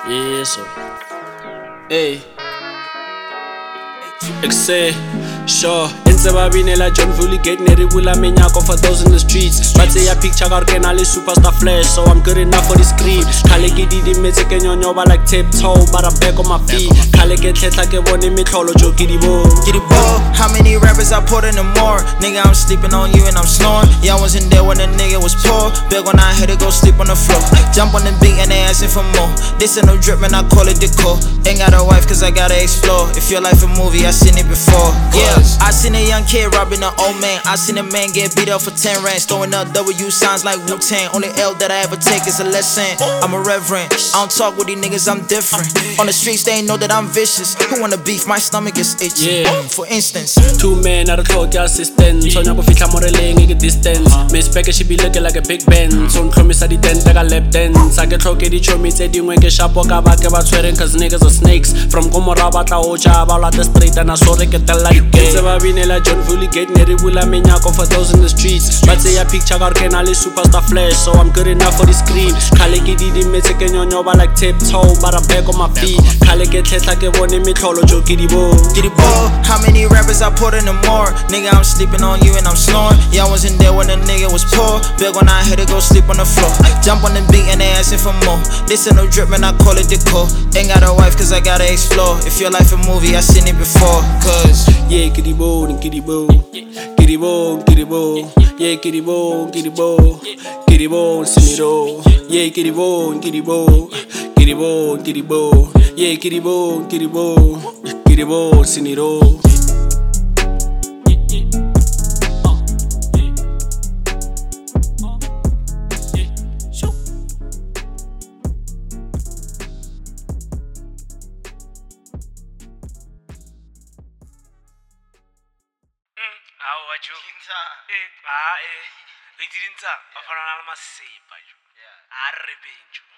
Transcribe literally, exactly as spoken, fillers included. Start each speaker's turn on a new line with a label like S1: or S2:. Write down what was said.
S1: Isso. Hey. Exe, sure. Entse ba binela John Valley Gate neribula menyako for those in the streets. But say a picture ka re na le superstar flash, so I'm good enough for the screen. Khale ke di di metse ke nyonyoba like tiptoe, but I'm back on my feet. Khale ke tletla ke bone metlholo jo ke di bo.
S2: Get it ball. How many rappers I put in the more? Nigga, I'm sleeping on you and I'm snoring. Y'all wasn't there when the nigga was poor. Big when I had to go sleep on the floor. Jump on the beat and they asking for more. This ain't no drip, man, I call it decor. Ain't got a wife cause I gotta explore. If your life a movie, I seen it before. Yeah, I seen a young kid robbing an old man. I seen a man get beat up for ten rands. Throwing up W signs like Wu-Tang. Only L that I ever take is a lesson. I'm a reverend. I don't talk with these niggas, I'm different. On the streets, they ain't know that I'm vicious. Who wanna beef? My stomach is itchy.
S1: Yeah.
S2: For instance,
S1: two men at a clock assistant. So nyako fitla more laying a distance. Miss Becker she be looking like a big Ben. So nhlomisa di ten take a lap dance. I get tlhoke di chomi tse dingwe ke shapo ka ba ke ba tshwereng cause niggas are snakes. From Komora ba tla oja ba la the street and I saw they get tell like gay. Ntse ba binela John Valley Gate neribula menyako for those in the streets. But say a picture ka re na le superstar flash, so I'm good enough for the screen. Khale ke di di metse ke nyonyoba like tiptoe, but I'm back on my feet. Khale ke tletla ke bone metlholo jo ke di bo.
S2: get it ball. How many rappers I put in the more? Nigga, I'm sleeping on you and I'm snoring. Y'all wasn't there when the nigga was poor. Big when I had to go sleep on the floor. Jump on the beat and they asking for more. This ain't no drip, man, I call it decor. Ain't got a wife cause I gotta explore. If your life a movie, I seen it before. Cause
S1: yeah, kitty bo, kitty bo, kitty bo, kitty bo, yeah, kitty bo, kitty bo, kitty bo, siniro, yeah, kitty bo, kitty bo, kitty bo, kitty bo, yeah, kitty bo, kitty bo, kitty bo, siniro.
S3: How are you? Eh, ah, eh. We didn't talk. I found out my say, but you. Yeah. I repent you.